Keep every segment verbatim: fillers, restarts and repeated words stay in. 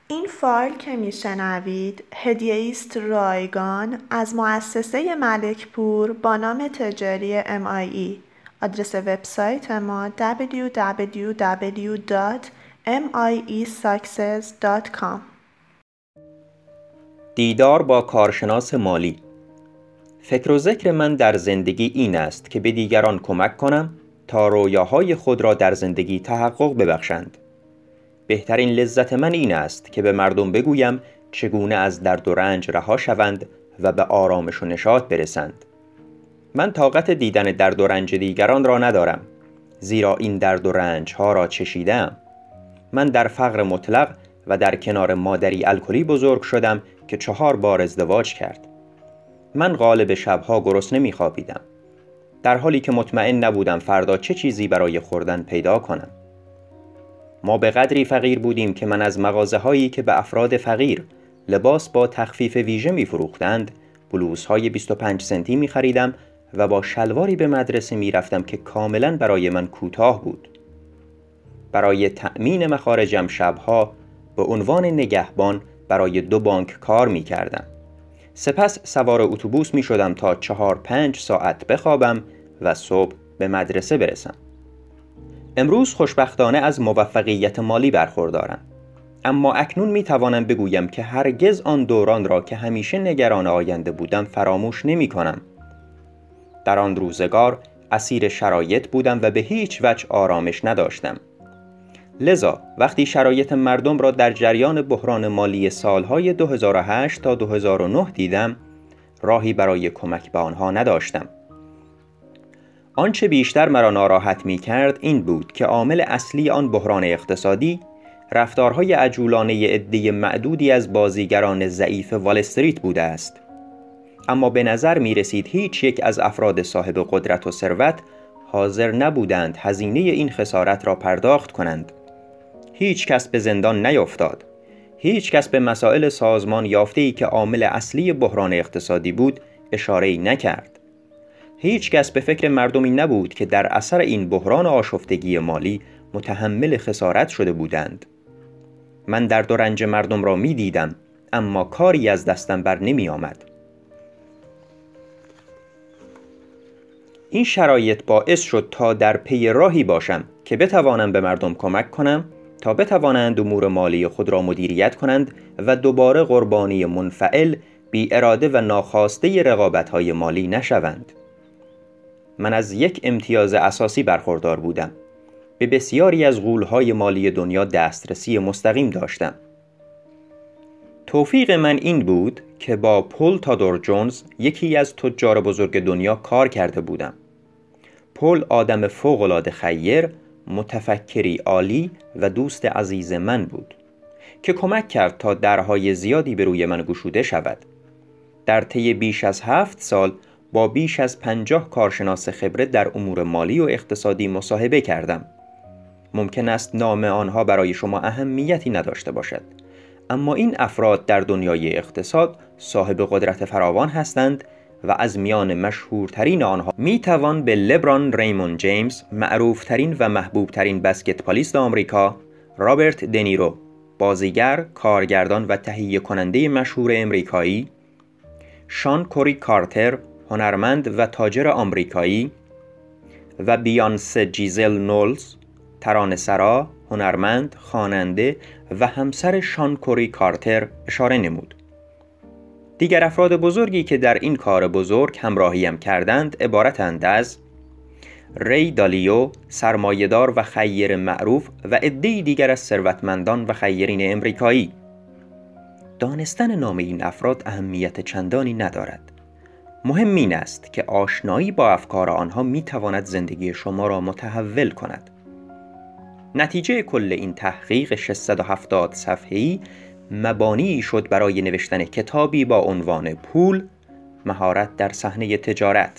این فایل که میشنوید هدیه است رایگان از مؤسسه ملک پور با نام تجاری ام آی ای. آدرس وبسایت ما دبلیو دبلیو دبلیو دات ام آی ای ساکسس دات کام. دیدار با کارشناس مالی. فکر و ذکر من در زندگی این است که به دیگران کمک کنم تا رویاهای خود را در زندگی تحقق ببخشند. بهترین لذت من این است که به مردم بگویم چگونه از درد و رنج رها شوند و به آرامش و نشاط برسند. من طاقت دیدن درد و رنج دیگران را ندارم، زیرا این درد و رنج ها را چشیدم. من در فقر مطلق و در کنار مادری الکلی بزرگ شدم که چهار بار ازدواج کرد. من غالب شبها گرسنه می‌خوابیدم، در حالی که مطمئن نبودم فردا چه چیزی برای خوردن پیدا کنم. ما به قدری فقیر بودیم که من از مغازه‌هایی که به افراد فقیر لباس با تخفیف ویژه می‌فروختند، بلوزهای بیست و پنج سنتی می‌خریدم و با شلواری به مدرسه می‌رفتم که کاملاً برای من کوتاه بود. برای تأمین مخارجم شبها به عنوان نگهبان برای دو بانک کار می‌کردم. سپس سوار اتوبوس می‌شدم تا چهار پنج ساعت بخوابم و صبح به مدرسه برسم. امروز خوشبختانه از موفقیت مالی برخوردارم، اما اکنون می‌توانم بگویم که هرگز آن دوران را که همیشه نگران آینده بودم فراموش نمی‌کنم. در آن روزگار اسیر شرایط بودم و به هیچ وجه آرامش نداشتم. لذا وقتی شرایط مردم را در جریان بحران مالی سالهای دو هزار و هشت تا دو هزار و نه دیدم، راهی برای کمک به آنها نداشتم. آنچه بیشتر مرا ناراحت می کرد این بود که عامل اصلی آن بحران اقتصادی رفتارهای عجولانه عده معدودی از بازیگران ضعیف وال استریت بوده است. اما به نظر می رسید هیچ یک از افراد صاحب قدرت و ثروت حاضر نبودند هزینه این خسارت را پرداخت کنند. هیچ کس به زندان نیفتاد. هیچ کس به مسائل سازمان یافته‌ای که عامل اصلی بحران اقتصادی بود اشاره‌ای نکرد. هیچ کس به فکر مردمی نبود که در اثر این بحران آشفتگی مالی متحمل خسارت شده بودند. من درد و رنج مردم را می دیدم، اما کاری از دستم بر نمی آمد. این شرایط باعث شد تا در پی راهی باشم که بتوانم به مردم کمک کنم تا بتوانند امور مالی خود را مدیریت کنند و دوباره قربانی منفعل، بی اراده و ناخواسته رقابت‌های مالی نشوند. من از یک امتیاز اساسی برخوردار بودم. به بسیاری از غول‌های مالی دنیا دسترسی مستقیم داشتم. توفیق من این بود که با پل تادور جونز، یکی از تجار بزرگ دنیا، کار کرده بودم. پل آدم فوق‌العاده خیر، متفکری عالی و دوست عزیز من بود که کمک کرد تا درهای زیادی به روی من گشوده شود. در طی بیش از هفت سال با بیش از پنجاه کارشناس خبره در امور مالی و اقتصادی مصاحبه کردم. ممکن است نام آنها برای شما اهمیتی نداشته باشد، اما این افراد در دنیای اقتصاد صاحب قدرت فراوان هستند و از میان مشهورترین آنها می توان به لبران ریموند جیمز، معروفترین و محبوبترین بسکتبالیست آمریکا، رابرت دنیرو، بازیگر، کارگردان و تهیه کننده مشهور امریکایی، شان کوری کارتر، هنرمند و تاجر آمریکایی، و بیانسه جیزل نولز، ترانه‌سرا، هنرمند، خواننده و همسر شان کوری کارتر اشاره نمود. دیگر افراد بزرگی که در این کار بزرگ همراهیم کردند عبارتند از ری دالیو، سرمایه‌دار و خیر معروف، و عده‌ای دیگر از ثروتمندان و خیرین امریکایی. دانستن نام این افراد اهمیت چندانی ندارد. مهم این است که آشنایی با افکار آنها می‌تواند زندگی شما را متحول کند. نتیجه کل این تحقیق ششصد و هفتاد صفحه‌ای مبانی شد برای نوشتن کتابی با عنوان پول، مهارت در صحنه تجارت،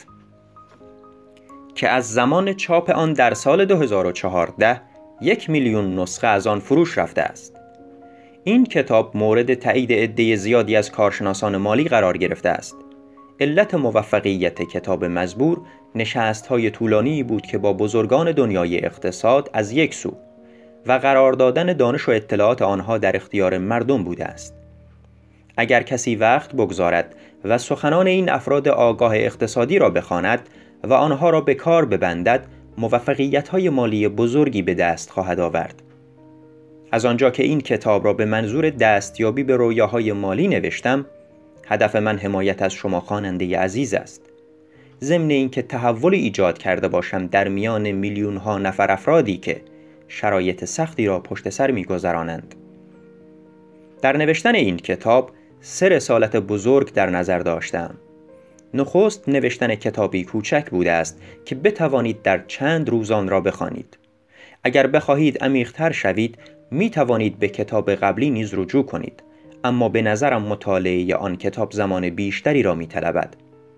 که از زمان چاپ آن در سال دو هزار و چهارده یک میلیون نسخه از آن فروش رفته است. این کتاب مورد تایید عده زیادی از کارشناسان مالی قرار گرفته است. علت موفقیت کتاب مزبور نشست‌های طولانی بود که با بزرگان دنیای اقتصاد از یک سو و قرار دادن دانش و اطلاعات آنها در اختیار مردم بوده است. اگر کسی وقت بگذارد و سخنان این افراد آگاه اقتصادی را بخواند و آنها را به کار ببندد، موفقیت‌های مالی بزرگی به دست خواهد آورد. از آنجا که این کتاب را به منظور دستیابی به رویاهای مالی نوشتم، هدف من حمایت از شما خواننده عزیز است. ضمن اینکه تحولی ایجاد کرده باشم در میان میلیون‌ها نفر افرادی که شرایط سختی را پشت سر می‌گذرانند. در نوشتن این کتاب سه رسالت بزرگ در نظر داشتم. نخست نوشتن کتابی کوچک بوده است که بتوانید در چند روز آن را بخوانید. اگر بخواهید عمیق‌تر شوید، می توانید به کتاب قبلی نیز رجوع کنید، اما به نظرم مطالعه آن کتاب زمان بیشتری را می طلبد.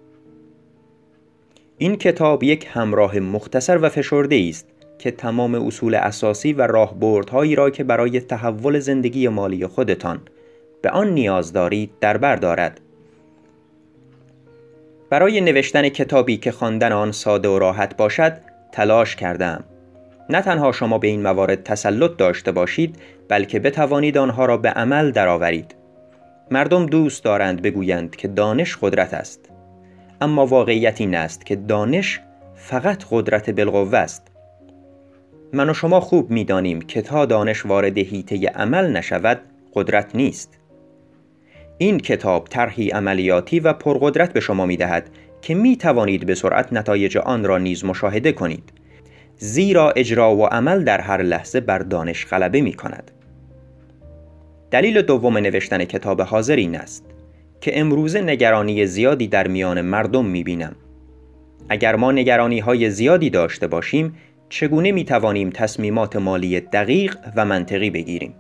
این کتاب یک همراه مختصر و فشرده است که تمام اصول اساسی و راهبردهایی را که برای تحول زندگی مالی خودتان به آن نیاز دارید در بر دارد. برای نوشتن کتابی که خواندن آن ساده و راحت باشد، تلاش کردم. نه تنها شما به این موارد تسلط داشته باشید، بلکه بتوانید آنها را به عمل درآورید. مردم دوست دارند بگویند که دانش قدرت است. اما واقعیت این است که دانش فقط قدرت بالقوه است. من و شما خوب می‌دانیم که تا دانش وارد حیطه عمل نشود، قدرت نیست. این کتاب طرحی عملیاتی و پرقدرت به شما می‌دهد که می‌توانید به سرعت نتایج آن را نیز مشاهده کنید. زیرا اجرا و عمل در هر لحظه بر دانش غلبه می‌کند. دلیل دوم نوشتن کتاب حاضر این است که امروزه نگرانی زیادی در میان مردم می‌بینم. اگر ما نگرانی‌های زیادی داشته باشیم، چگونه می‌توانیم تصمیمات مالی دقیق و منطقی بگیریم؟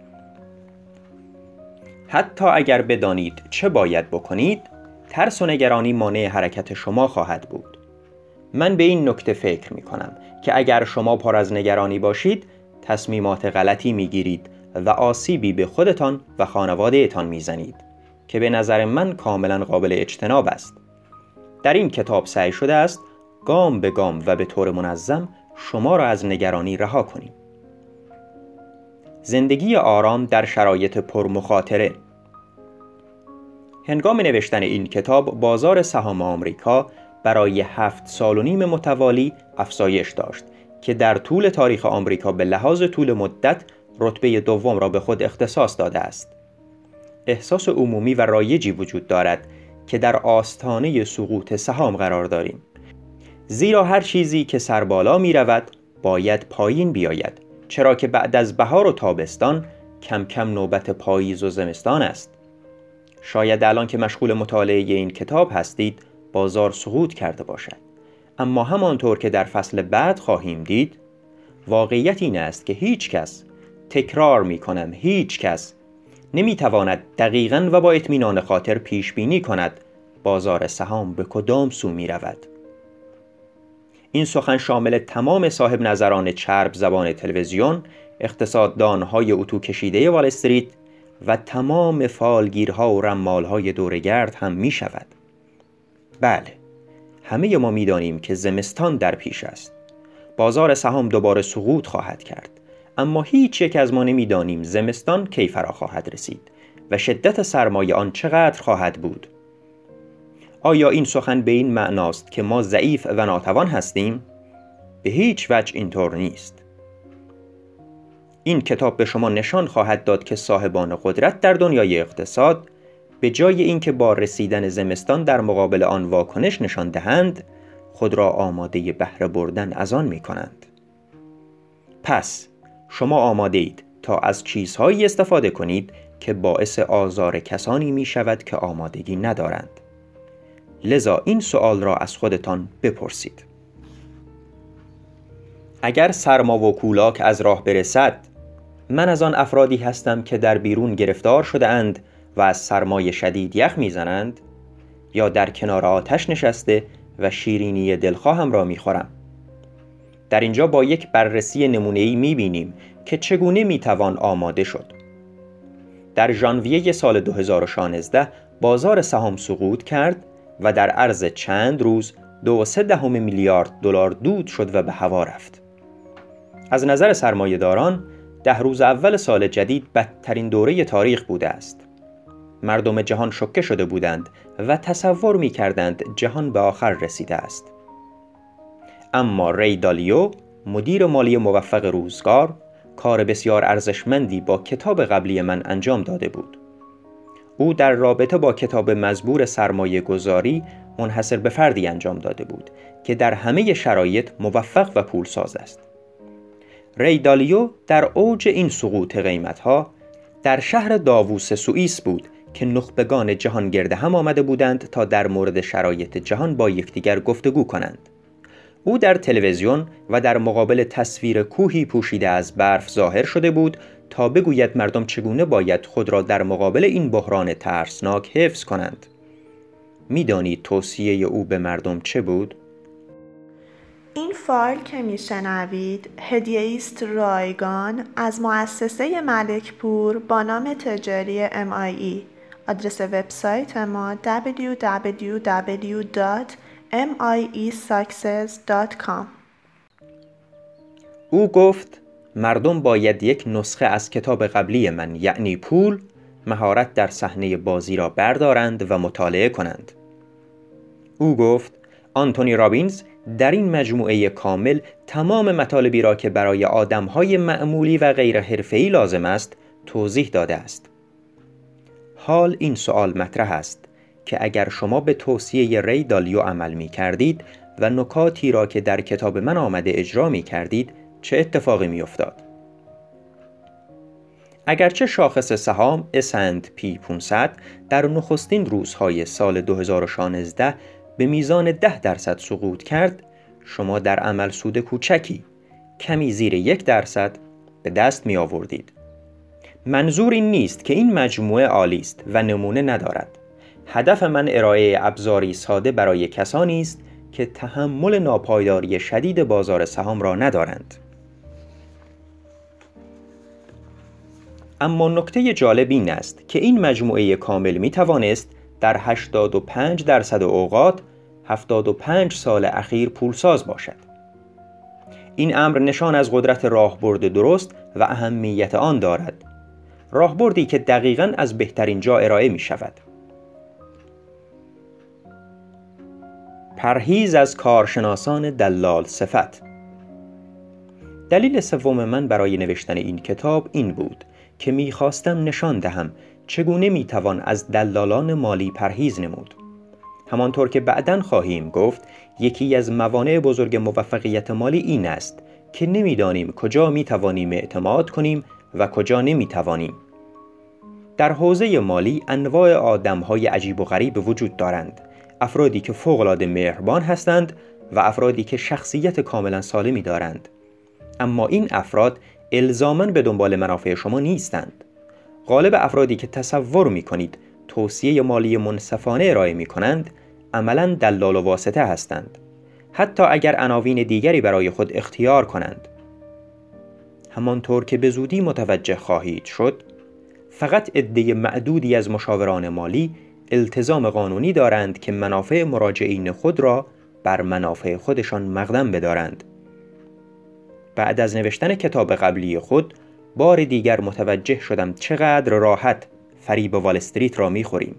حتی اگر بدانید چه باید بکنید، ترس و نگرانی مانع حرکت شما خواهد بود. من به این نکته فکر می‌کنم که اگر شما پر از نگرانی باشید، تصمیمات غلطی می‌گیرید و آسیبی به خودتان و خانواده‌تان می‌زنید که به نظر من کاملاً قابل اجتناب است. در این کتاب سعی شده است گام به گام و به طور منظم شما را از نگرانی رها کنیم. زندگی آرام در شرایط پرمخاطره. هنگام نوشتن این کتاب، بازار سهام آمریکا برای هفت سال و نیم متوالی افزایش داشت که در طول تاریخ آمریکا به لحاظ طول مدت رتبه دوم را به خود اختصاص داده است. احساس عمومی و رایجی وجود دارد که در آستانه سقوط سهام قرار داریم. زیرا هر چیزی که سربالا می رود باید پایین بیاید، چرا که بعد از بهار و تابستان کم کم نوبت پاییز و زمستان است. شاید الان که مشغول مطالعه این کتاب هستید بازار سقوط کرده باشد، اما همانطور که در فصل بعد خواهیم دید، واقعیت این است که هیچ کس، تکرار می کنم هیچ کس، نمی تواند دقیقاً و با اطمینان خاطر پیش بینی کند بازار سهام به کدام سو می رود. این سخن شامل تمام صاحب نظران چرب زبان تلویزیون، اقتصاددان‌های اتو کشیده وال استریت و تمام فالگیرها و رمال‌های دورگرد هم می شود. بله، همه ما می دانیم که زمستان در پیش است. بازار سهام دوباره سقوط خواهد کرد، اما هیچ یک از ما نمی دانیم زمستان کی فرا خواهد رسید و شدت سرمایه آن چقدر خواهد بود. آیا این سخن به این معناست که ما ضعیف و ناتوان هستیم؟ به هیچ وجه اینطور نیست. این کتاب به شما نشان خواهد داد که صاحبان قدرت در دنیای اقتصاد به جای اینکه با رسیدن زمستان در مقابل آن واکنش نشان دهند، خود را آماده بهره بردن از آن می کنند. پس شما آماده اید تا از چیزهایی استفاده کنید که باعث آزار کسانی می شود که آمادگی ندارند. لذا این سوال را از خودتان بپرسید: اگر سرما و کولاک از راه برسد، من از آن افرادی هستم که در بیرون گرفتار شده اند و از سرمای شدید یخ میزنند، یا در کنار آتش نشسته و شیرینی دلخواهم را میخورم؟ در اینجا با یک بررسی نمونه‌ای میبینیم که چگونه میتوان آماده شد. در ژانویه سال دو هزار و شانزده بازار سهام سقوط کرد و در عرض چند روز دو و سه دهم میلیارد دلار دود شد و به هوا رفت. از نظر سرمایه‌داران ده روز اول سال جدید بدترین دوره تاریخ بوده است. مردم جهان شوکه شده بودند و تصور می کردند جهان به آخر رسیده است. اما ری دالیو، مدیر مالی موفق روزگار، کار بسیار ارزشمندی با کتاب قبلی من انجام داده بود. او در رابطه با کتاب مزبور سرمایه گذاری منحصر به فردی انجام داده بود که در همه شرایط موفق و پولساز است. ری دالیو در اوج این سقوط قیمت‌ها در شهر داووس سوئیس بود که نخبگان جهان گرد هم آمده بودند تا در مورد شرایط جهان با یکدیگر گفتگو کنند. او در تلویزیون و در مقابل تصویر کوهی پوشیده از برف ظاهر شده بود تا بگوید مردم چگونه باید خود را در مقابل این بحران ترسناک حفظ کنند. می‌دانید توصیه او به مردم چه بود؟ این فایل که میشنوید هدیه است رایگان از مؤسسه ملک پور با نام تجاری ام آی ای. آدرس وبسایت ما دبلیو دبلیو دبلیو دات ام آی ای ساکسس دات کام. او گفت مردم باید یک نسخه از کتاب قبلی من یعنی پول، مهارت در صحنه بازی را بردارند و مطالعه کنند. او گفت آنتونی رابینز در این مجموعه کامل تمام مطالبی را که برای آدم‌های معمولی و غیر حرفه‌ای لازم است توضیح داده است. حال این سوال مطرح است که اگر شما به توصیه ری دالیو عمل می کردید و نکاتی را که در کتاب من آمده اجرا می کردید چه اتفاقی می افتاد؟ اگرچه شاخص سهام اس اند پی پانصد در نخستین روزهای سال دو هزار و شانزده به میزان ده درصد سقوط کرد، شما در عمل سود کوچکی کمی زیر یک درصد به دست می آوردید. منظور این نیست که این مجموعه عالی است و نمونه ندارد. هدف من ارائه ابزاری ساده برای کسانی است که تحمل ناپایداری شدید بازار سهام را ندارند. اما نکته جالب این است که این مجموعه کامل می توانست در هشتاد و پنج درصد اوقات هفتاد و پنج سال اخیر پولساز باشد. این امر نشان از قدرت راهبرد درست و اهمیت آن دارد. راهبردی که دقیقاً از بهترین جا ارائه می شود. پرهیز از کارشناسان دلال صفت. دلیل سوم من برای نوشتن این کتاب این بود که می خواستم نشان دهم چگونه می توان از دلالان مالی پرهیز نمود. همانطور که بعداً خواهیم گفت، یکی از موانع بزرگ موفقیت مالی این است که نمی‌دانیم کجا می توانیم اعتماد کنیم و کجا نمی توانیم. در حوزه مالی انواع آدم‌های عجیب و غریب وجود دارند. افرادی که فوق‌العاده مهربان هستند و افرادی که شخصیت کاملا سالمی دارند. اما این افراد الزاماً به دنبال منافع شما نیستند. غالب افرادی که تصور می‌کنید توصیه مالی منصفانه ارائه می‌کنند، عملاً دلال و واسطه هستند. حتی اگر عناوین دیگری برای خود اختیار کنند. همانطور که به زودی متوجه خواهید شد، فقط عده معدودی از مشاوران مالی التزام قانونی دارند که منافع مراجعین خود را بر منافع خودشان مقدم بدارند. بعد از نوشتن کتاب قبلی خود، بار دیگر متوجه شدم چقدر راحت فریب وال استریت را می‌خوریم.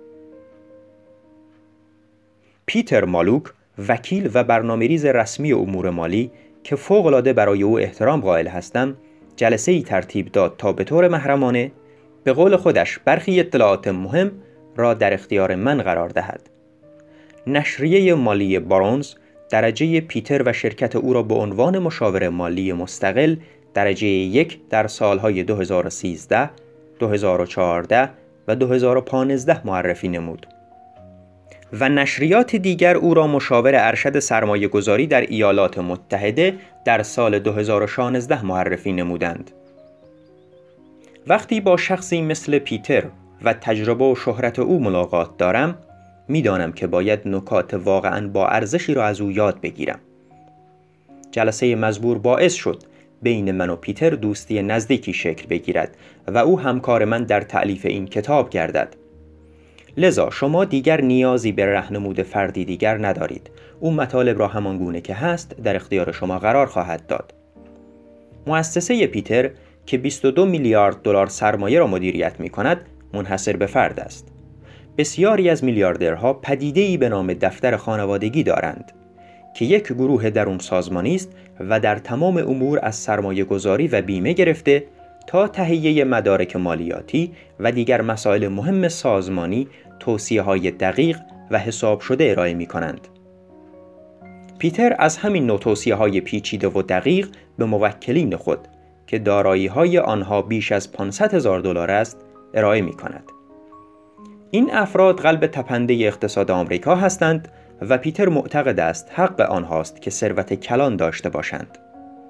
پیتر مالوک، وکیل و برنامه‌ریز رسمی امور مالی که فوق‌العاده برای او احترام قائل هستم، جلسه‌ای ترتیب داد تا به طور محرمانه به قول خودش برخی اطلاعات مهم را در اختیار من قرار دهد. نشریه مالی بارونز درجه پیتر و شرکت او را به عنوان مشاور مالی مستقل درجه یک در سالهای دو هزار و سیزده، دو هزار و چهارده و دو هزار و پانزده معرفی نمود. و نشریات دیگر او را مشاور ارشد سرمایه گذاری در ایالات متحده در سال دو هزار و شانزده معرفی نمودند. وقتی با شخصی مثل پیتر و تجربه و شهرت او ملاقات دارم، میدانم که باید نکات واقعاً با ارزشی را از او یاد بگیرم. جلسه مزبور باعث شد بین من و پیتر دوستی نزدیکی شکل بگیرد و او همکار من در تألیف این کتاب گردد. لذا شما دیگر نیازی به راهنمود فردی دیگر ندارید. او مطالب را همان گونه که هست در اختیار شما قرار خواهد داد. مؤسسه پیتر که بیست و دو میلیارد دلار سرمایه را مدیریت می‌کند منحصر به فرد است. بسیاری از میلیاردرها پدیده‌ای به نام دفتر خانوادگی دارند که یک گروه درون سازمانی است و در تمام امور از سرمایه گذاری و بیمه گرفته تا تهیه مدارک مالیاتی و دیگر مسائل مهم سازمانی توصیه‌های دقیق و حساب شده ارائه می‌کنند. پیتر از همین نوع توصیه‌های پیچیده و دقیق به موکلین خود که دارایی‌های آنها بیش از پانصد هزار دلار است ارائه می‌کند. این افراد قلب تپنده اقتصاد آمریکا هستند و پیتر معتقد است حق آنهاست که ثروت کلان داشته باشند.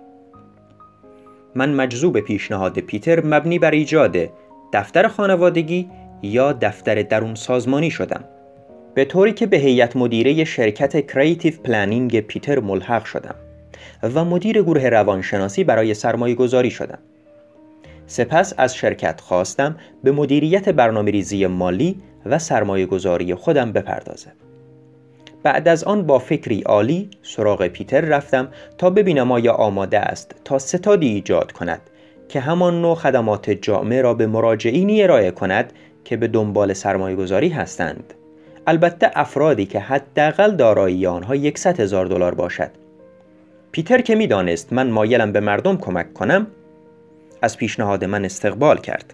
من مجذوب پیشنهاد پیتر مبنی بر ایجاد دفتر خانوادگی یا دفتر درون سازمانی شدم، به طوری که به هیئت مدیره شرکت کریتیو پلنینگ پیتر ملحق شدم و مدیر گروه روانشناسی برای سرمایه گذاری شدم. سپس از شرکت خواستم به مدیریت برنامه‌ریزی مالی و سرمایه گذاری خودم بپردازم. بعد از آن با فکری عالی سراغ پیتر رفتم تا ببینم آیا آماده است تا ستادی ایجاد کند که همان نوع خدمات جامع را به مراجعینی ارائه کند که به دنبال سرمایه گذاری هستند. البته افرادی که حداقل دارایی آنها صد هزار دلار باشد. پیتر که می‌دانست من مایلم به مردم کمک کنم، از پیشنهاد من استقبال کرد.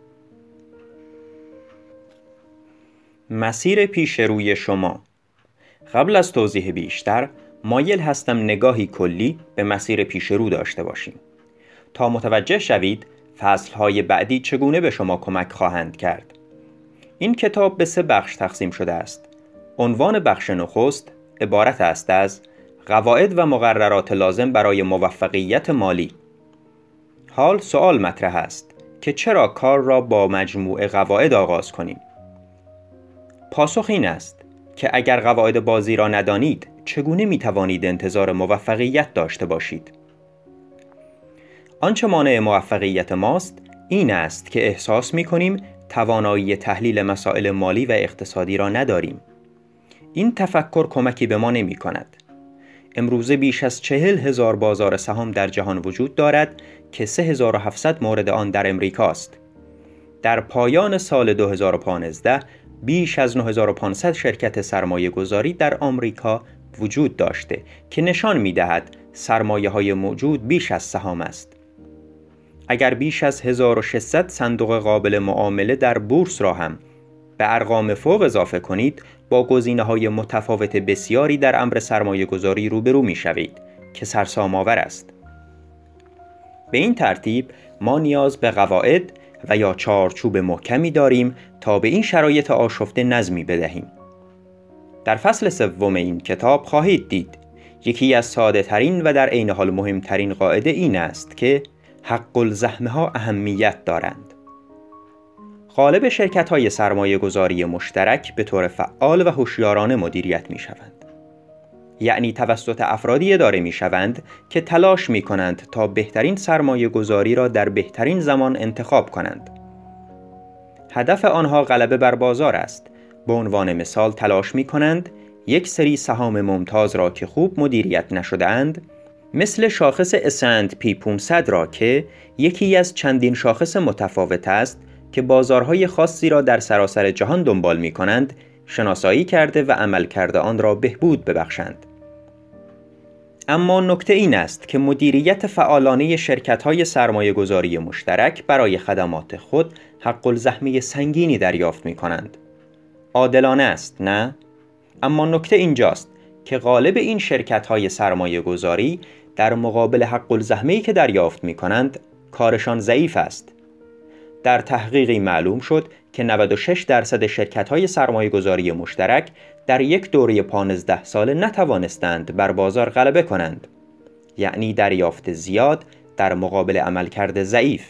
مسیر پیش روی شما. قبل از توضیح بیشتر، مایل هستم نگاهی کلی به مسیر پیش رو داشته باشیم تا متوجه شوید فصل‌های بعدی چگونه به شما کمک خواهند کرد. این کتاب به سه بخش تقسیم شده است. عنوان بخش نخست عبارت است از قواعد و مقررات لازم برای موفقیت مالی. حال سوال مطرح است که چرا کار را با مجموعه قواعد آغاز کنیم؟ پاسخ این است که اگر قواعد بازی را ندانید، چگونه می توانید انتظار موفقیت داشته باشید؟ آنچه مانع موفقیت ماست، این است که احساس می کنیم توانایی تحلیل مسائل مالی و اقتصادی را نداریم. این تفکر کمکی به ما نمی کند. امروزه بیش از چهل هزار بازار سهام در جهان وجود دارد که سه هزار و هفتصد مورد آن در امریکاست. در پایان سال دو هزار و پانزده بیش از نه هزار و پانصد شرکت سرمایه گذاری در آمریکا وجود داشته که نشان می دهد سرمایه های موجود بیش از سهام است. اگر بیش از هزار و ششصد صندوق قابل معامله در بورس را هم به ارقام فوق اضافه کنید، با گزینه‌های متفاوت بسیاری در امر سرمایه گذاری روبرو می شوید که سرسام آور است. به این ترتیب ما نیاز به قواعد و یا چارچوب محکمی داریم تا به این شرایط آشفته نظمی بدهیم. در فصل سوم این کتاب خواهید دید یکی از ساده ترین و در عین حال مهمترین قاعده این است که حق الزحمه ها اهمیت دارند. غالب شرکت‌های سرمایه گذاری مشترک به طور فعال و هوشیارانه مدیریت می شوند. یعنی توسط افرادی اداره می شوند که تلاش می کنند تا بهترین سرمایه گذاری را در بهترین زمان انتخاب کنند. هدف آنها غلبه بر بازار است. به عنوان مثال تلاش می کنند یک سری سهام ممتاز را که خوب مدیریت نشده اند، مثل شاخص اس اند پی پانصد را که یکی از چندین شاخص متفاوت است که بازارهای خاصی را در سراسر جهان دنبال می کنند، شناسایی کرده و عملکرد آن را بهبود ببخشند. اما نکته این است که مدیریت فعالانه شرکت‌های سرمایه‌گذاری مشترک برای خدمات خود حق الزحمه سنگینی دریافت می‌کنند. عادلانه است، نه؟ اما نکته اینجاست که غالب این شرکت‌های سرمایه‌گذاری در مقابل حق الزحمه‌ای که دریافت می‌کنند، کارشان ضعیف است. در تحقیقی معلوم شد که نود و شش درصد شرکت‌های سرمایه‌گذاری مشترک در یک دوره پانزده ساله نتوانستند بر بازار غلبه کنند، یعنی دریافت زیاد در مقابل عملکرد ضعیف.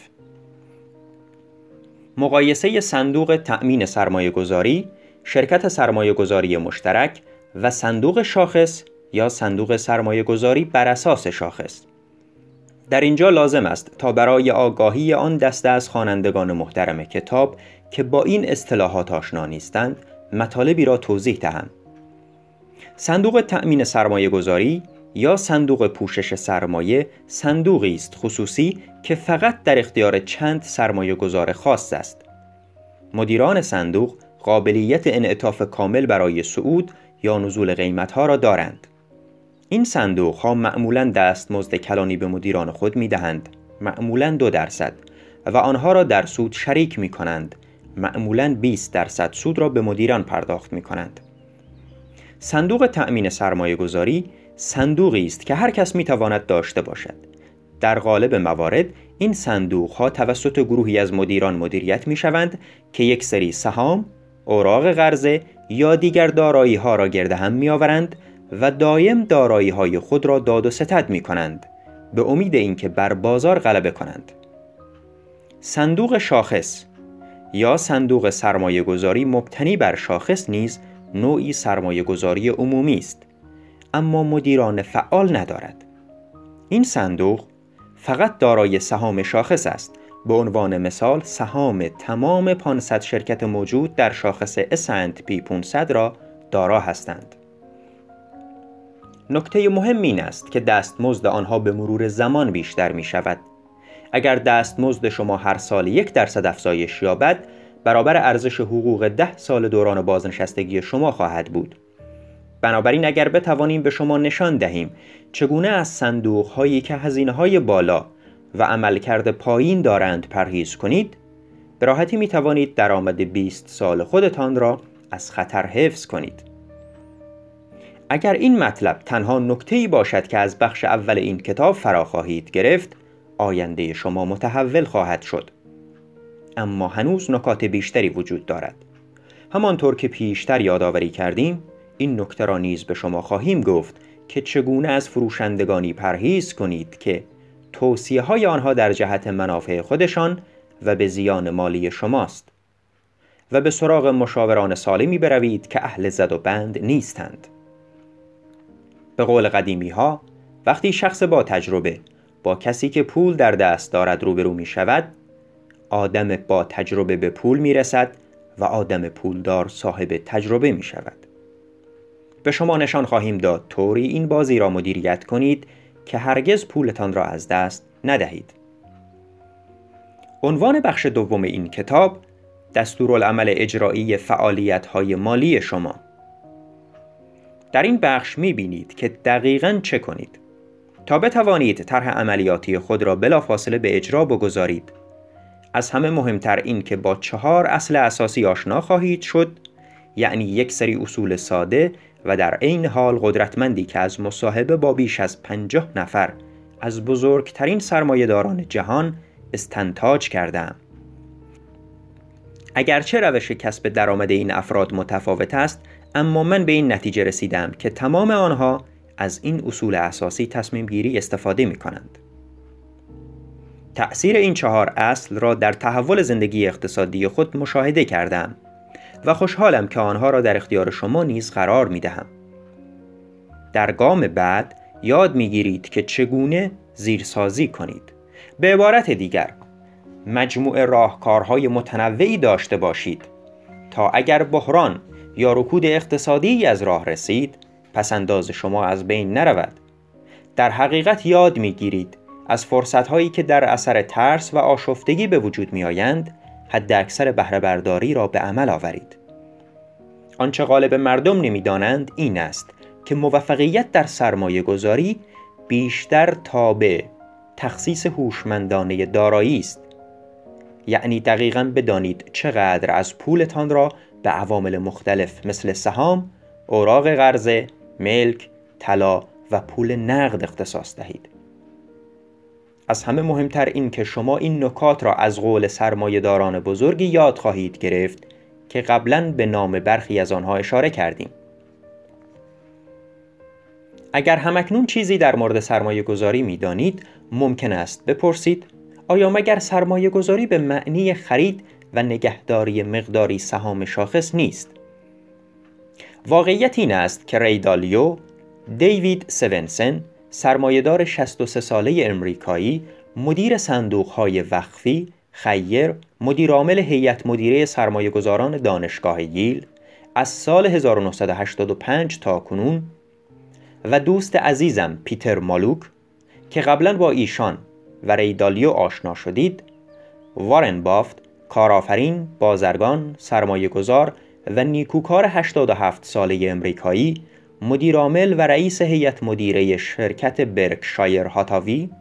مقایسه صندوق تأمین سرمایه‌گذاری، شرکت سرمایه‌گذاری مشترک و صندوق شاخص یا صندوق سرمایه‌گذاری بر اساس شاخص. در اینجا لازم است تا برای آگاهی آن دسته از خوانندگان محترم کتاب که با این اصطلاحات آشنا نیستند، مطالبی را توضیح دهم. صندوق تأمین سرمایه‌گذاری یا صندوق پوشش سرمایه صندوقی است خصوصی که فقط در اختیار چند سرمایه گذار خاص است. مدیران صندوق قابلیت انعطاف کامل برای صعود یا نزول قیمت‌ها را دارند. این صندوق‌ها معمولاً دستمزد کلانی به مدیران خود می‌دهند، معمولاً دو درصد، و آنها را در سود شریک می‌کنند، معمولاً بیست درصد سود را به مدیران پرداخت می‌کنند. صندوق تأمین سرمایه گذاری صندوقی است که هر کس می‌تواند داشته باشد. در غالب موارد این صندوق‌ها توسط گروهی از مدیران مدیریت می‌شوند که یک سری سهام، اوراق قرضه یا دیگر دارایی‌ها را گرد هم می‌آورند و دایم دارایی‌های خود را داد و ستد می‌کنند به امید اینکه بر بازار غلبه کنند. صندوق شاخص یا صندوق سرمایه گذاری مبتنی بر شاخص نیز نوعی سرمایه گذاری عمومی است، اما مدیران فعال ندارد. این صندوق فقط دارای سهام شاخص است. به عنوان مثال سهام تمام پانصد شرکت موجود در شاخص اس اند پی پانصد را دارا هستند. نکته مهم این است که دستمزد آنها به مرور زمان بیشتر می شود. اگر دستمزد شما هر سال یک درصد افزایش یابد، برابر ارزش حقوق ده سال دوران بازنشستگی شما خواهد بود. بنابراین اگر بتوانیم به شما نشان دهیم چگونه از صندوق‌هایی که هزینه‌های بالا و عملکرد پایین دارند پرهیز کنید، به راحتی می توانید درآمد بیست سال خودتان را از خطر حفظ کنید. اگر این مطلب تنها نکته‌ای باشد که از بخش اول این کتاب فرا خواهید گرفت، آینده شما متحول خواهد شد. اما هنوز نکات بیشتری وجود دارد. همانطور که پیشتر یادآوری کردیم، این نکته را نیز به شما خواهیم گفت که چگونه از فروشندگانی پرهیز کنید که توصیه‌های آنها در جهت منافع خودشان و به زیان مالی شماست، و به سراغ مشاوران سالمی بروید که اهل زد و بند نیستند. به قول قدیمی‌ها، وقتی شخص با تجربه با کسی که پول در دست دارد روبرو می شود، آدم با تجربه به پول می رسد و آدم پولدار صاحب تجربه می شود. به شما نشان خواهیم داد طوری این بازی را مدیریت کنید که هرگز پولتان را از دست ندهید. عنوان بخش دوم این کتاب دستورالعمل اجرایی فعالیت‌های مالی شما. در این بخش می‌بینید که دقیقاً چه کنید تا بتوانید طرح عملیاتی خود را بلافاصله به اجرا بگذارید. از همه مهمتر این که با چهار اصل اساسی آشنا خواهید شد، یعنی یک سری اصول ساده و در عین حال قدرتمندی که از مصاحبه با بیش از پنجاه نفر از بزرگترین سرمایه‌داران جهان استنتاج کردم. اگرچه روش کسب درآمد این افراد متفاوت است، اما من به این نتیجه رسیدم که تمام آنها از این اصول اساسی تصمیم گیری استفاده می کنند. تأثیر این چهار اصل را در تحول زندگی اقتصادی خود مشاهده کردم و خوشحالم که آنها را در اختیار شما نیز قرار می دهم. در گام بعد یاد می گیرید که چگونه زیرسازی کنید. به عبارت دیگر، مجموعه راهکارهای متنوعی داشته باشید تا اگر بحران یا رکود اقتصادی از راه رسید، پس‌انداز شما از بین نرود. در حقیقت یاد می‌گیرید از فرصت‌هایی که در اثر ترس و آشفتگی به وجود می‌آیند، حد اکثر بهره برداری را به عمل آورید. آنچه غالب مردم نمی‌دانند این است که موفقیت در سرمایه گذاری بیشتر تابع تخصیص هوشمندانه دارایی است. یعنی دقیقاً بدانید چقدر از پولتان را به عوامل مختلف مثل سهام، اوراق قرضه، ملک، طلا و پول نقد اختصاص دهید. از همه مهمتر این که شما این نکات را از قول سرمایه‌داران بزرگی یاد خواهید گرفت که قبلاً به نام برخی از آنها اشاره کردیم. اگر همکنون چیزی در مورد سرمایه گذاری می دانید، ممکن است بپرسید آیا مگر سرمایه گذاری به معنی خرید و نگهداری مقداری سهام شاخص نیست؟ واقعیت این است که ری دالیو، دیوید سونسن، سرمایه‌دار شصت و سه ساله امریکایی، مدیر صندوق‌های وقفی، خیر، مدیر عامل هیئت مدیره سرمایه‌گذاران دانشگاه ییل، از سال هزار و نهصد و هشتاد و پنج تا کنون و دوست عزیزم پیتر مالوک که قبلا با ایشان و ری دالیو آشنا شدید، وارن بافت، کارآفرین، بازرگان، سرمایه گذار و نیکوکار هشتاد و هفت ساله امریکایی، مدیر عامل و رئیس هیئت مدیره شرکت برکشایر هاتاوی،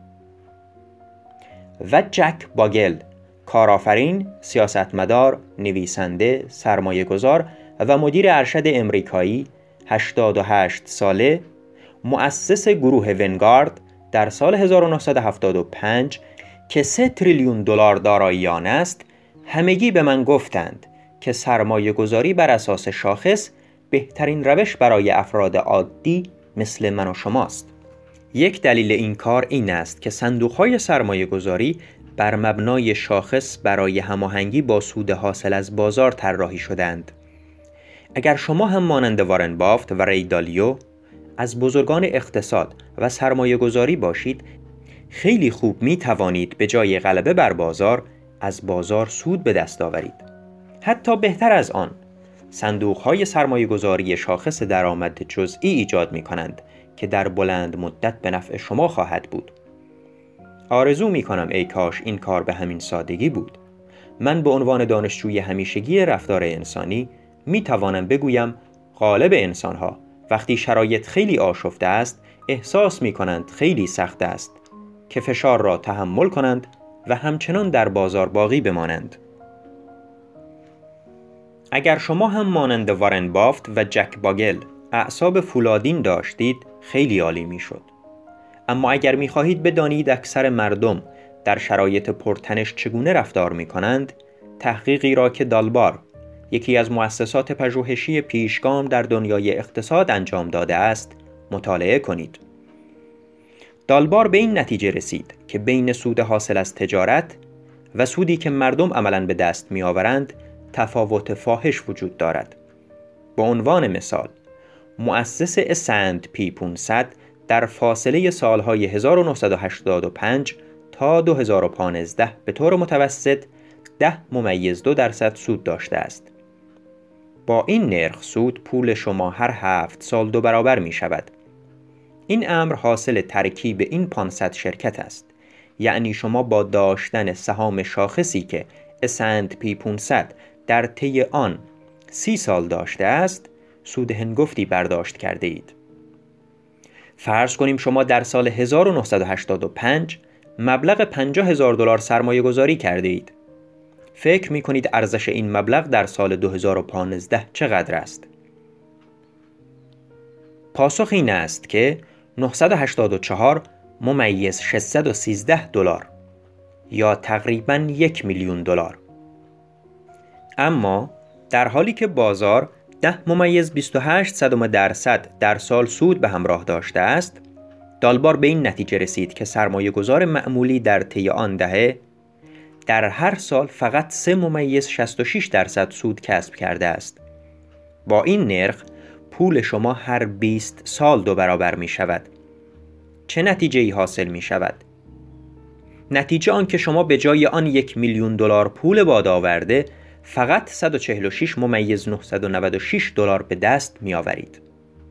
و جک باگل، کارآفرین، سیاستمدار، نویسنده، سرمایه گذار و مدیر ارشد امریکایی، هشتاد و هشت ساله، مؤسس گروه ونگارد در سال هزار و نهصد و هفتاد و پنج که سه تریلیون دلار دارایی آن است، همگی به من گفتند که سرمایه گذاری بر اساس شاخص بهترین روش برای افراد عادی مثل من و شماست. یک دلیل این کار این است که صندوق‌های سرمایه گذاری بر مبنای شاخص برای هماهنگی با سود حاصل از بازار طراحی شدند. اگر شما هم مانند وارن بافت و ری دالیو از بزرگان اقتصاد و سرمایه گذاری باشید، خیلی خوب می توانید به جای غلبه بر بازار از بازار سود به دست آورید. حتی بهتر از آن، صندوق‌های سرمایه گذاری شاخص درآمد جزئی ایجاد می کنند که در بلند مدت به نفع شما خواهد بود. آرزو می کنم ای کاش این کار به همین سادگی بود. من به عنوان دانشجوی همیشگی رفتار انسانی می توانم بگویم غالب انسان‌ها وقتی شرایط خیلی آشفته است احساس می کنند خیلی سخت است که فشار را تحمل کنند و همچنان در بازار باقی بمانند. اگر شما هم مانند وارن بافت و جک باگل اعصاب فولادین داشتید خیلی عالی می شد. اما اگر می خواهید بدانید اکثر مردم در شرایط پرتنش چگونه رفتار می کنند، تحقیقی را که دالبار، یکی از مؤسسات پژوهشی پیشگام در دنیای اقتصاد انجام داده است، مطالعه کنید. دالبار به این نتیجه رسید که بین سود حاصل از تجارت و سودی که مردم عملاً به دست می آورند تفاوت فاحش وجود دارد. به عنوان مثال، مؤسس اس اند پی پانصد در فاصله سالهای هزار و نهصد و هشتاد و پنج تا دو هزار و پانزده به طور متوسط ده ممیز دو درصد سود داشته است. با این نرخ سود پول شما هر هفت سال دو برابر می شود. این امر حاصل ترکیب این پانصد شرکت است. یعنی شما با داشتن سهام شاخصی که اس اند پی پانصد در طی آن سی سال داشته است، سود هنگفتی برداشت کرده اید. فرض کنیم شما در سال هزار و نهصد و هشتاد و پنج مبلغ پنجاه هزار دلار سرمایه گذاری کرده اید. فکر می کنید ارزش این مبلغ در سال دو هزار و پانزده چقدر است؟ پاسخ این است که نهصد و هشتاد و چهار ممیز ششصد و سیزده دلار یا تقریباً یک میلیون دلار. اما در حالی که بازار ده ممیز بیست و هشت صدم درصد در سال سود به همراه داشته است، دالبار به این نتیجه رسید که سرمایه گذار معمولی در طی آن دهه در هر سال فقط سه ممیز شصت و شش درصد سود کسب کرده است. با این نرخ پول شما هر بیست سال دو برابر می شود. چه نتیجه ای حاصل می شود؟ نتیجه آن که شما به جای آن یک میلیون دلار پول باد آورده فقط صد و چهل و شش ممیز نهصد و نود و شش دلار به دست می آورید.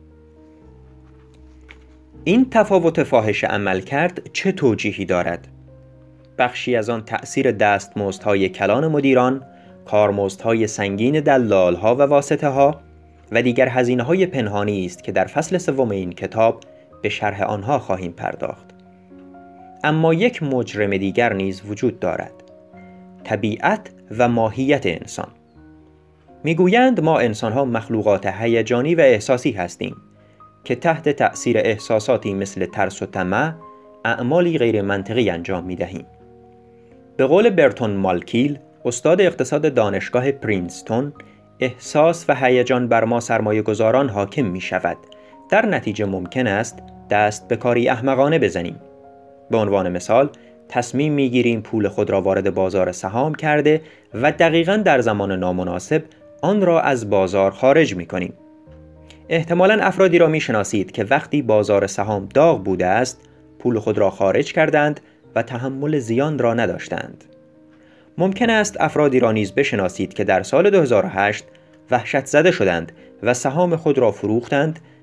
این تفاوت فاحش عملکرد چه توجیهی دارد؟ بخشی از آن تأثیر دستمزدهای کلان مدیران، کارمزدهای سنگین دلالها و واسطه‌ها و دیگر هزینه‌های پنهانی است که در فصل سوم این کتاب به شرح آنها خواهیم پرداخت. اما یک مجرم دیگر نیز وجود دارد: طبیعت و ماهیت انسان. میگویند ما انسان‌ها مخلوقات هیجانی و احساسی هستیم که تحت تأثیر احساساتی مثل ترس و طمع اعمالی غیر منطقی انجام می‌دهیم. به قول برتون مالکیل، استاد اقتصاد دانشگاه پرینستون، احساس و هیجان بر ما سرمایه گذاران حاکم می شود. در نتیجه ممکن است دست به کاری احمقانه بزنیم. به عنوان مثال، تصمیم می گیریم پول خود را وارد بازار سهام کرده و دقیقاً در زمان نامناسب آن را از بازار خارج می کنیم. احتمالاً افرادی را می شناسید که وقتی بازار سهام داغ بوده است، پول خود را خارج کردند و تحمل زیان را نداشتند. ممکن است افرادی را نیز بشناسید که در سال دو هزار و هشت وحشت زده شدند و سهام خود را فروختند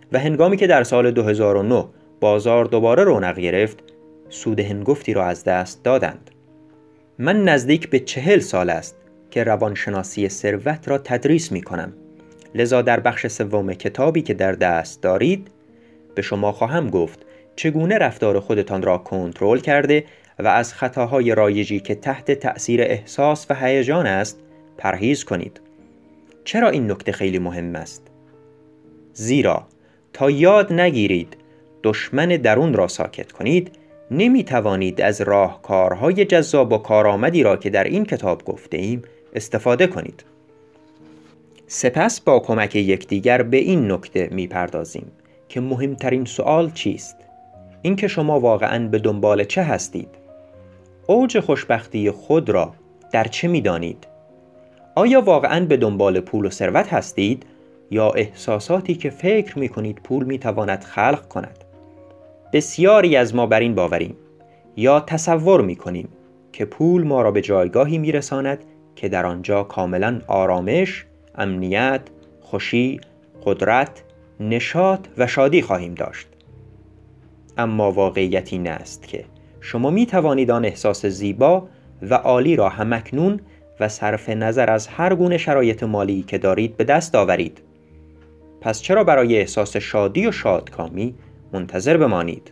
و هنگامی که در سال دو هزار و نه بازار دوباره رونق گرفت، سود هنگفتی را از دست دادند. من نزدیک به چهل سال است که روانشناسی ثروت را تدریس می کنم. لذا در بخش سوم کتابی که در دست دارید به شما خواهم گفت چگونه رفتار خودتان را کنترل کرده و از خطاهای رایجی که تحت تأثیر احساس و هیجان است پرهیز کنید. چرا این نکته خیلی مهم است؟ زیرا تا یاد نگیرید دشمن درون را ساکت کنید، نمی توانید از راهکارهای جذاب و کارآمدی را که در این کتاب گفته ایم استفاده کنید. سپس با کمک یکدیگر به این نکته می پردازیم که مهمترین سوال چیست؟ اینکه شما واقعاً به دنبال چه هستید؟ اوج خوشبختی خود را در چه می دانید؟ آیا واقعاً به دنبال پول و ثروت هستید یا احساساتی که فکر می کنید پول می تواند خلق کند؟ بسیاری از ما بر این باوریم یا تصور می کنیم که پول ما را به جایگاهی می رساند که در آنجا کاملاً آرامش، امنیت، خوشی، قدرت، نشاط و شادی خواهیم داشت. اما واقعیت این است که شما می توانید آن احساس زیبا و عالی را همکنون و صرف نظر از هر گونه شرایط مالی که دارید به دست آورید. پس چرا برای احساس شادی و شادکامی منتظر بمانید؟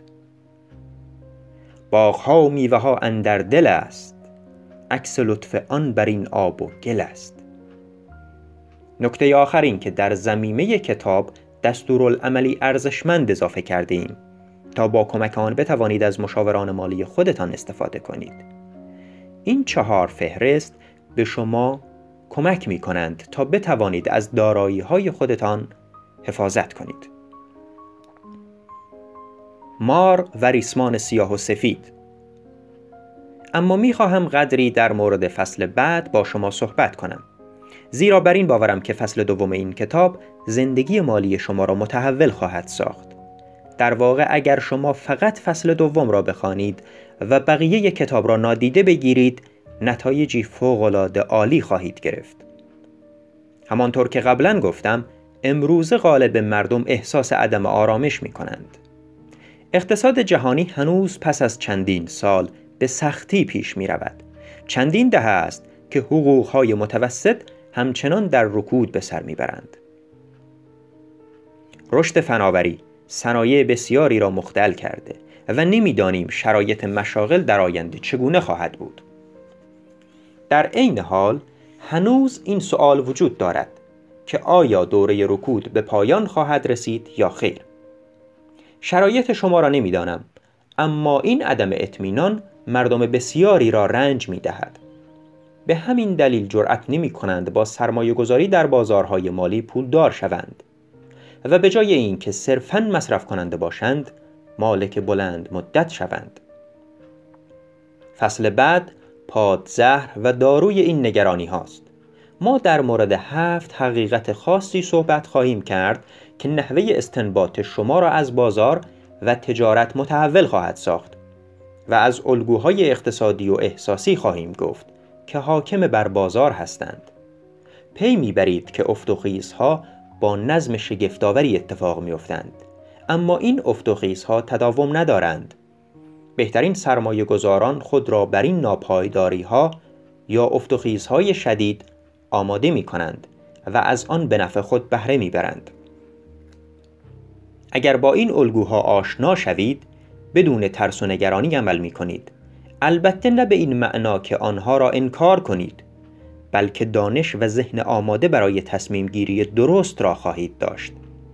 باغ‌ها و میوه‌ها اندر دل است، عکس لطف آن بر این آب و گل است. نکته آخر این که در ضمیمه کتاب دستورالعملی ارزشمند اضافه کرده ایم تا با کمک آن بتوانید از مشاوران مالی خودتان استفاده کنید. این چهار فهرست به شما کمک می کنند تا بتوانید از دارایی‌های خودتان حفاظت کنید. مار و ریسمان سیاه و سفید. اما می خواهم قدری در مورد فصل بعد با شما صحبت کنم، زیرا بر این باورم که فصل دوم این کتاب زندگی مالی شما را متحول خواهد ساخت. در واقع اگر شما فقط فصل دوم را بخوانید و بقیه کتاب را نادیده بگیرید، نتایجی فوق‌العاده عالی خواهید گرفت. همانطور که قبلا گفتم، امروزه غالب مردم احساس عدم آرامش می کنند. اقتصاد جهانی هنوز پس از چندین سال به سختی پیش می رود. چندین دهه است که حقوق‌های متوسط همچنان در رکود به سر می برند. رشد فناوری صنایع بسیاری را مختل کرده و نمی‌دانیم شرایط مشاغل در آینده چگونه خواهد بود. در عین حال هنوز این سوال وجود دارد که آیا دوره رکود به پایان خواهد رسید یا خیر؟ شرایط شما را نمی‌دانم، اما این عدم اطمینان مردم بسیاری را رنج می‌دهد. به همین دلیل جرأت نمی‌کنند با سرمایه‌گذاری در بازارهای مالی پولدار شوند و به جای این که صرفاً مصرف کننده باشند، مالک بلند مدت شوند. فصل بعد پادزهر و داروی این نگرانی هاست. ما در مورد هفت حقیقت خاصی صحبت خواهیم کرد که نحوه استنباط شما را از بازار و تجارت متحول خواهد ساخت و از الگوهای اقتصادی و احساسی خواهیم گفت که حاکم بر بازار هستند. پی میبرید که افت و خیزها با نظم شگفت‌آوری اتفاق می‌افتند، اما این افت و خیزها تداوم ندارند. بهترین سرمایه‌گذاران خود را بر این ناپایداری‌ها یا افت و خیزهای شدید آماده می‌کنند و از آن به نفع خود بهره می‌برند. اگر با این الگوها آشنا شوید، بدون ترس و نگرانی عمل می‌کنید. البته نه به این معنا که آنها را انکار کنید، بلکه دانش و ذهن آماده برای تصمیم گیری درست را خواهید داشت.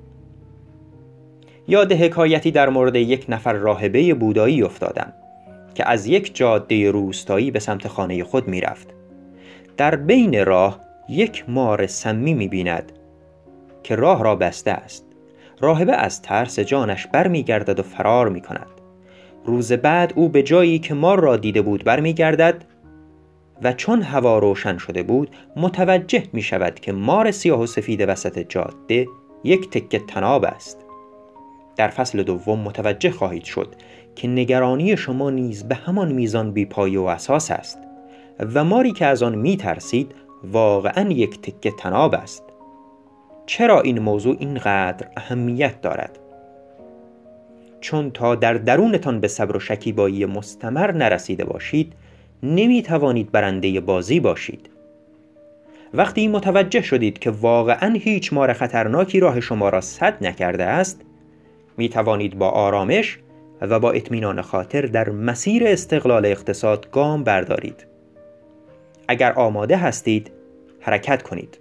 یاد حکایتی در مورد یک نفر راهبه بودایی افتادم که از یک جاده روستایی به سمت خانه خود می رفت. در بین راه یک مار سمی می بیند که راه را بسته است. راهبه از ترس جانش بر می گردد و فرار می کند. روز بعد او به جایی که مار را دیده بود بر می گردد و چون هوا روشن شده بود متوجه می شود که مار سیاه و سفید وسط جاده یک تکه طناب است. در فصل دوم متوجه خواهید شد که نگرانی شما نیز به همان میزان بی‌پایه و اساس است و ماری که از آن می ترسید واقعاً یک تکه طناب است. چرا این موضوع اینقدر اهمیت دارد؟ چون تا در درونتان به صبر و شکیبایی مستمر نرسیده باشید، نمی توانید برنده بازی باشید. وقتی متوجه شدید که واقعاً هیچ مار خطرناکی راه شما را سد نکرده است، می توانید با آرامش و با اطمینان خاطر در مسیر استقلال اقتصاد گام بردارید. اگر آماده هستید، حرکت کنید.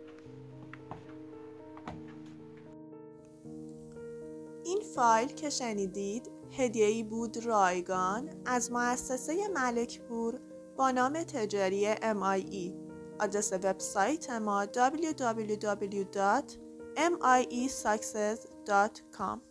این فایل که شنیدید هدیه‌ای بود رایگان از مؤسسه ملکپور با نام تجاری ام آی ای. آدرس وبسایت ما دبلیو دبلیو دبلیو دات ام آی ای ساکسس دات کام